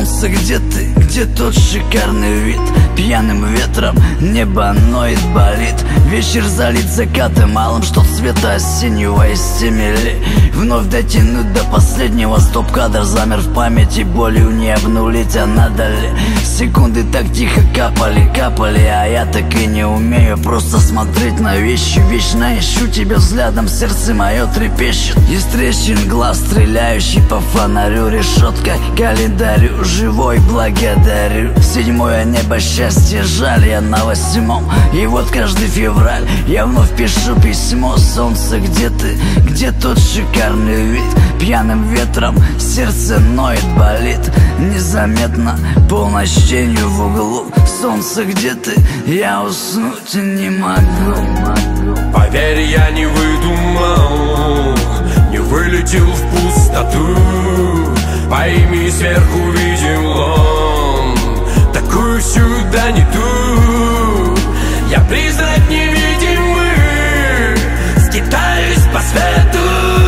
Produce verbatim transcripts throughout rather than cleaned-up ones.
Солнце, где ты? Где тот шикарный вид? Пьяным ветром небо ноет, болит. Вечер залит закатом малым, что цвета осеннего из стемели. Вновь дотянуть до последнего, стоп-кадр замер в памяти. Болью не обнулить, а надо ли? Секунды так тихо капали, капали, а я так и не умею просто смотреть на вещи. Вечно ищу тебя взглядом, сердце мое трепещет. Из трещин глаз, стреляющий по фонарю. Решетка календарю, живой благодарю. Седьмое небо счастья, жаль, я на восьмом. И вот каждый февраль я вновь пишу письмо. Солнце, где ты? Где тот шикарный вид? Пьяным ветром сердце ноет, болит. Незаметно полночь тенью в углу. Солнце, где ты? Я уснуть не могу. Поверь, я не выдумал, не вылетел в пустоту. Пойми, сверху видел он такую сюда не ту. Я призрак невидимый, скитаюсь по свету.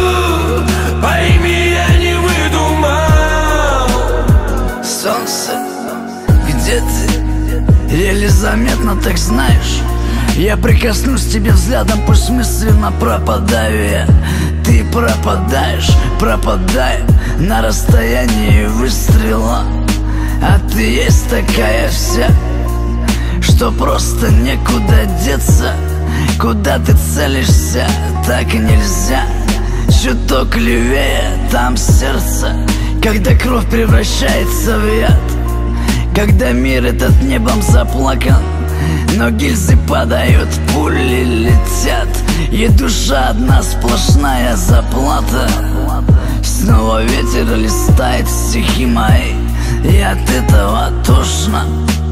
Пойми, я не выдумал. Солнце, где ты? Еле заметно, так знаешь. Я прикоснусь к тебе взглядом, пусть мысленно пропадаю я. Ты пропадаешь, пропадаем на расстоянии выстрела. А ты есть такая вся, что просто некуда деться. Куда ты целишься, так нельзя. Чуток левее, там сердце. Когда кровь превращается в яд, когда мир этот небом заплакан, но гильзы падают, пули летят, и душа одна сплошная заплата. Снова ветер листает стихи мои, и от этого тошно.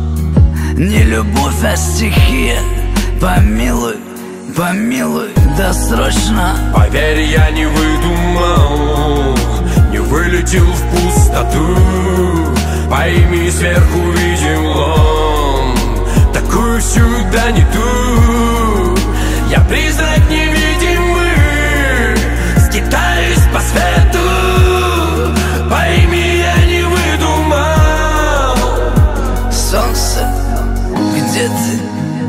Не любовь, а стихия. Помилуй, помилуй, досрочно. Поверь, я не выдумал, не вылетел в пустоту. Пойми, сверху видел он такую сюда не ту. Я призрак невидимый, скитаюсь по свету. Пойми, я не выдумал. Солнце, где ты?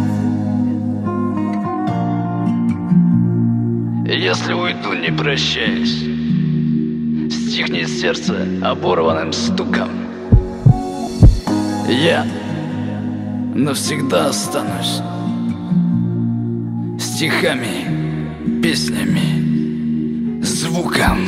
Если уйду, не прощаясь, стихнет сердце оборванным стуком. Я навсегда останусь стихами, песнями, звуком.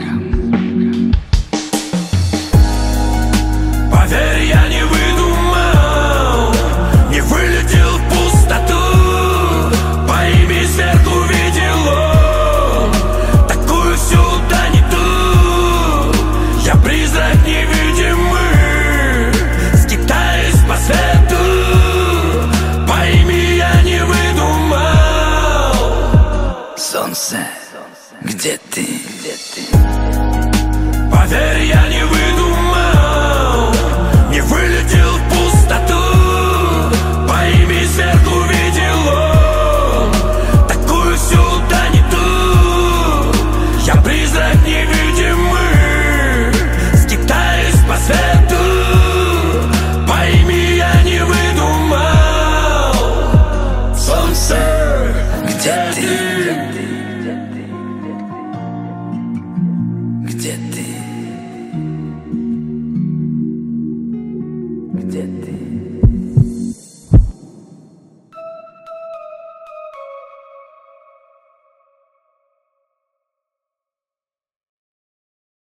Поверь, я не выдумал, не вылетел в пустоту. Пойми, сверху видел он такую сюда не ту. Я призрак невидимый, скитаюсь по свету. Пойми, я не выдумал. Солнце, где ты? Где ты? Поверь, я не выдумал, не вылетел в пустоту. Пойми, сверху видел он такую сюда не ту. Я призрак невидимый, скитаюсь по свету. Пойми, я не выдумал. Солнце, где ты?